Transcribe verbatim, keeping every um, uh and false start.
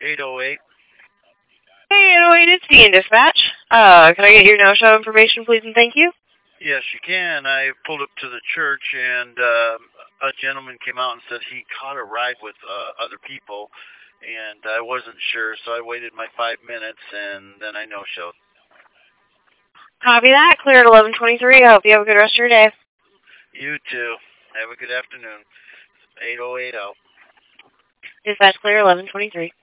eight oh eight. Hey, eight oh eight, it's Ian Dispatch. Uh, can I get your no-show information, please, and thank you? Yes, you can. I pulled up to the church, and uh, a gentleman came out and said he caught a ride with uh, other people, and I wasn't sure, so I waited my five minutes, and then I no-showed. Copy that. Clear at eleven twenty-three. I hope you have a good rest of your day. You too. Have a good afternoon. eight oh eight out. Dispatch clear eleven twenty-three.